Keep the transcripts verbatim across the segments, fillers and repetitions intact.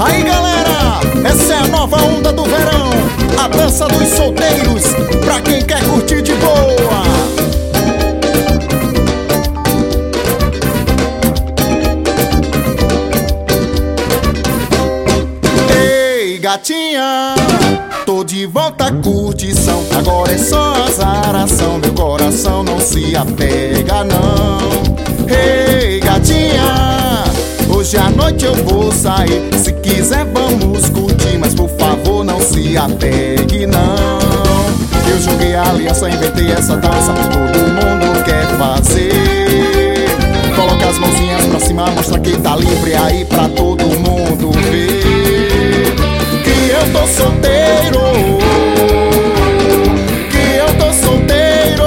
Aí galera, essa é a nova onda do verão, a dança dos solteiros, pra quem quer curtir de boa. Ei gatinha, tô de volta à curtição, agora é só azaração, meu coração não se apega não. Ei gatinha, hoje à noite eu vou sair, se quiser vamos curtir, mas por favor não se apegue não. Eu joguei a aliança, inventei essa dança, todo mundo quer fazer. Coloca as mãozinhas pra cima, mostra que tá livre aí pra todo mundo ver. Que eu tô solteiro, que eu tô solteiro.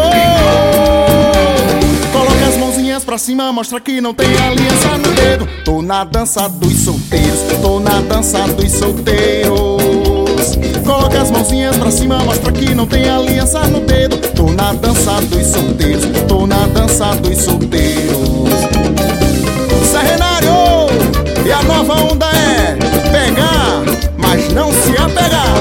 Coloca as mãozinhas pra cima, mostra que não tem aliança no dedo. Tô na dança dos solteiros, tô na dança dos solteiros. Coloca as mãozinhas pra cima, mostra que não tem aliança no dedo. Tô na dança dos solteiros, tô na dança dos solteiros. Serrenário, e a nova onda é pegar, mas não se apegar.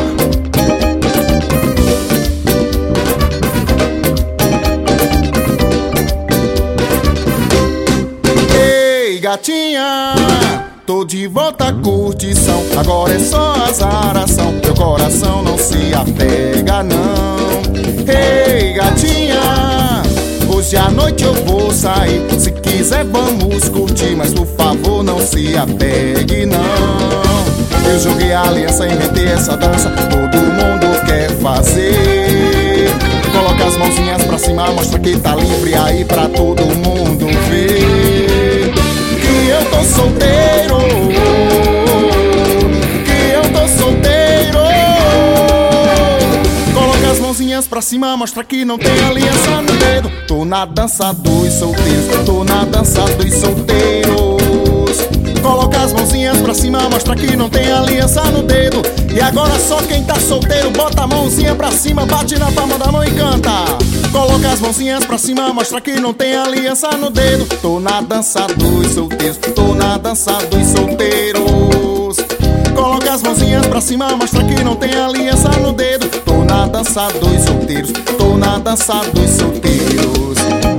Ei gatinha, tô de volta à curtição, agora é só azaração, meu coração não se apega não. Ei gatinha, hoje à noite eu vou sair, se quiser vamos curtir, mas por favor não se apegue não. Eu joguei a aliança, inventei essa dança, todo mundo quer fazer. Coloca as mãozinhas pra cima, mostra que tá livre aí pra todo mundo ver. Que eu tô solteiro, que eu tô solteiro. Coloca as mãozinhas pra cima, mostra que não tem aliança no dedo. Tô na dança dos solteiros, tô na dança dos solteiros. Coloca as mãozinhas pra cima, mostra que não tem aliança no dedo. E agora só quem tá solteiro, bota a mãozinha pra cima, bate na palma da mão e canta. Coloca as mãozinhas pra cima, mostra que não tem aliança no dedo. Tô na dança dos solteiros, tô na dança dos solteiros. Coloca as mãozinhas pra cima, mostra que não tem aliança no dedo. Tô na dança dos solteiros, tô na dança dos solteiros.